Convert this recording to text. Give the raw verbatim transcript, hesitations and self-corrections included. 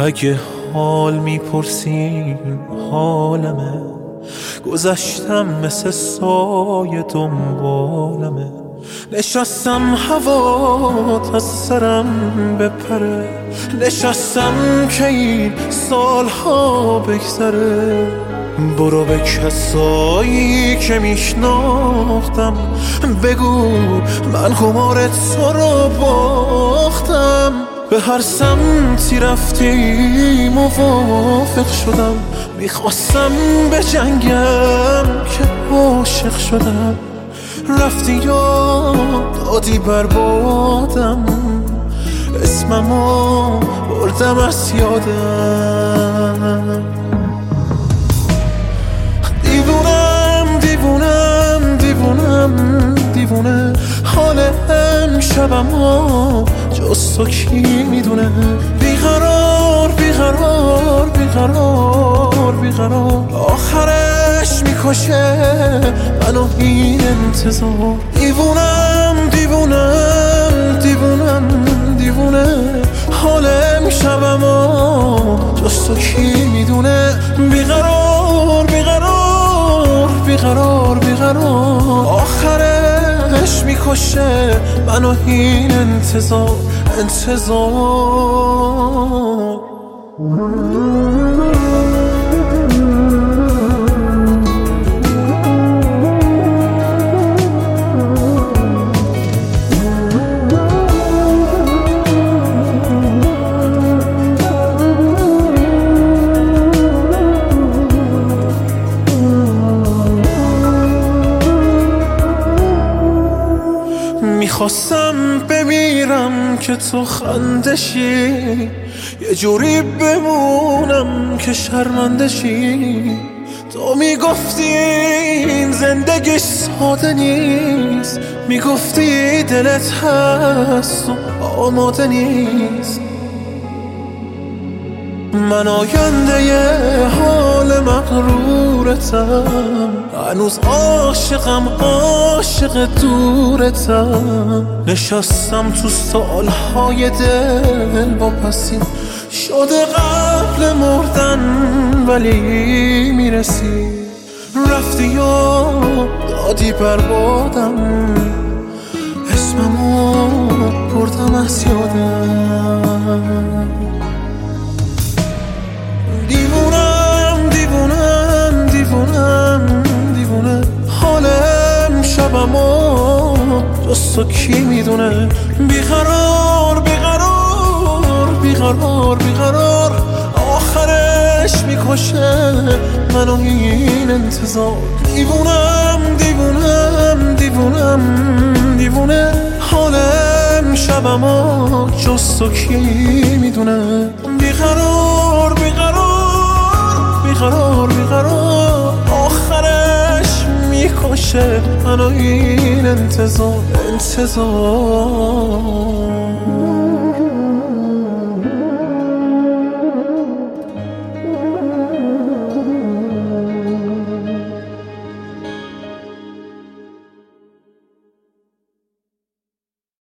اگه حال میپرسین حالمه، گذشتم مثل سایه دنبالمه. نشستم هوات از سرم بپره، نشستم که این سالها بگذره. برو به کسایی که میشناختم بگو من قمار تو رو باختم. به هر سمتی رفتی موافق شدم، میخواستم به جنگم که عاشق شدم. رفتی یا دادی بربادم، اسممو بردم از یادم. دیوونم دیوونم دیوونم دیوونه، حال امشبمو جز تو کی میدونه. بیقرار بیقرار بیقرار بیقرار، آخرش میکشه منو این انتظار. دیوونم دیوونم دیوونم دیوونه، حال امشبمو جز تو کی میدونه. بیقرار بیقرار بیقرار بیقرار، آخرش میکشه منو این انتظار انتظار. میخواستم بمیرم که تو خندشی، یه جوری بمونم که شرمندشی. تو میگفتی این زندگی ساده نیست، میگفتی دلت هست و آماده نیست. من آینده ی حال مغرورتم، هنوز عاشقم عاشق دورتم. نشستم تو سالهای دل واپسی، شده قبل مردن ولی میرسی. رفتی یا دادی بربادم، اسممو بردم از یادم. دیوونم دیوونم دیوونم دیوونه، حال امشبمو جز تو کی میدونه. بیقرار بیقرار بیقرار بیقرار، آخرش میکشه منو این انتظار. دیوونم دیوونم دیوونم دیوونه، حال امشبمو جز تو کی میدونه. بیقرار بیقرار بیقرار بیقرار، آخرش میکشه منو این انتظار انتظار.